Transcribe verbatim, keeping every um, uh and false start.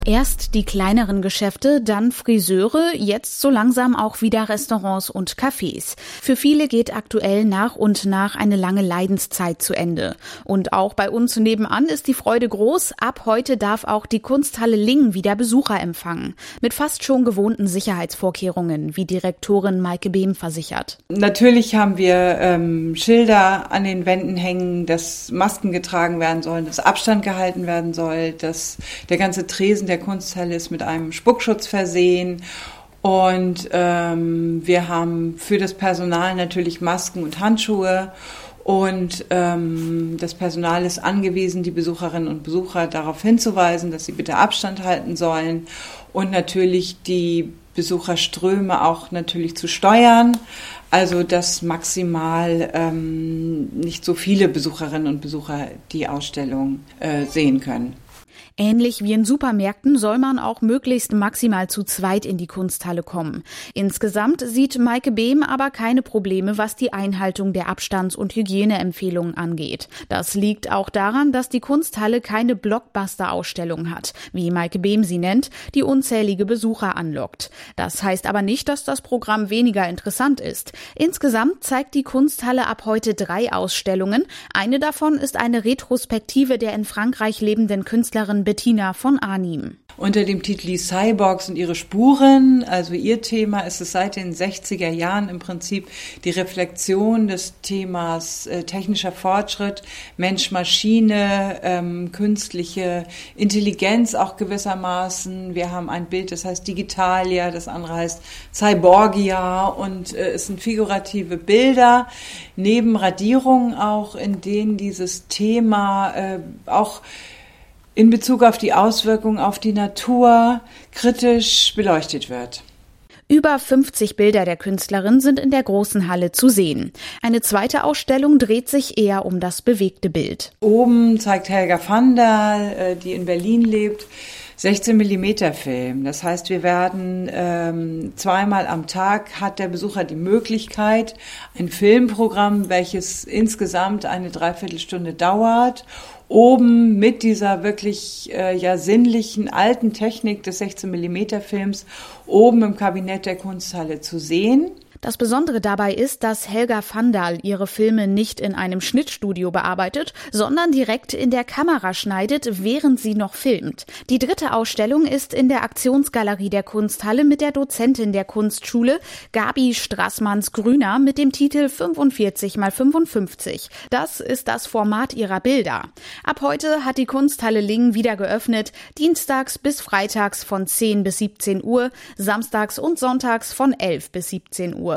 Erst die kleineren Geschäfte, dann Friseure, jetzt so langsam auch wieder Restaurants und Cafés. Für viele geht aktuell nach und nach eine lange Leidenszeit zu Ende. Und auch bei uns nebenan ist die Freude groß. Ab heute darf auch die Kunsthalle Lingen wieder Besucher empfangen. Mit fast schon gewohnten Sicherheitsvorkehrungen, wie Direktorin Maike Behm versichert. Natürlich haben wir ähm, Schilder an den Wänden hängen, dass Masken getragen werden sollen, dass Abstand gehalten werden soll, dass der ganze Tresen der Kunsthalle ist mit einem Spuckschutz versehen und ähm, wir haben für das Personal natürlich Masken und Handschuhe und ähm, das Personal ist angewiesen, die Besucherinnen und Besucher darauf hinzuweisen, dass sie bitte Abstand halten sollen und natürlich die Besucherströme auch natürlich zu steuern, also dass maximal ähm, nicht so viele Besucherinnen und Besucher die Ausstellung äh, sehen können. Ähnlich wie in Supermärkten soll man auch möglichst maximal zu zweit in die Kunsthalle kommen. Insgesamt sieht Maike Behm aber keine Probleme, was die Einhaltung der Abstands- und Hygieneempfehlungen angeht. Das liegt auch daran, dass die Kunsthalle keine Blockbuster-Ausstellung hat, wie Maike Behm sie nennt, die unzählige Besucher anlockt. Das heißt aber nicht, dass das Programm weniger interessant ist. Insgesamt zeigt die Kunsthalle ab heute drei Ausstellungen. Eine davon ist eine Retrospektive der in Frankreich lebenden Künstlerin Bettina von Arnim. Unter dem Titel Die Cyborgs und ihre Spuren, also ihr Thema ist es seit den sechziger Jahren im Prinzip die Reflexion des Themas äh, technischer Fortschritt, Mensch-Maschine, ähm, künstliche Intelligenz auch gewissermaßen. Wir haben ein Bild, das heißt Digitalia, das andere heißt Cyborgia und äh, es sind figurative Bilder, neben Radierungen auch, in denen dieses Thema äh, auch in Bezug auf die Auswirkungen auf die Natur kritisch beleuchtet wird. Über fünfzig Bilder der Künstlerin sind in der großen Halle zu sehen. Eine zweite Ausstellung dreht sich eher um das bewegte Bild. Oben zeigt Helga Vandal, die in Berlin lebt, sechzehn Millimeter Film. Das heißt, wir werden ähm, zweimal am Tag hat der Besucher die Möglichkeit, ein Filmprogramm, welches insgesamt eine Dreiviertelstunde dauert, oben mit dieser wirklich äh, ja sinnlichen alten Technik des sechzehn Millimeter Films oben im Kabinett der Kunsthalle zu sehen. Das Besondere dabei ist, dass Helga Vandal ihre Filme nicht in einem Schnittstudio bearbeitet, sondern direkt in der Kamera schneidet, während sie noch filmt. Die dritte Ausstellung ist in der Aktionsgalerie der Kunsthalle mit der Dozentin der Kunstschule, Gabi Straßmanns-Grüner, mit dem Titel fünfundvierzig mal fünfundfünfzig. Das ist das Format ihrer Bilder. Ab heute hat die Kunsthalle Lingen wieder geöffnet, dienstags bis freitags von zehn bis siebzehn Uhr, samstags und sonntags von elf bis siebzehn Uhr.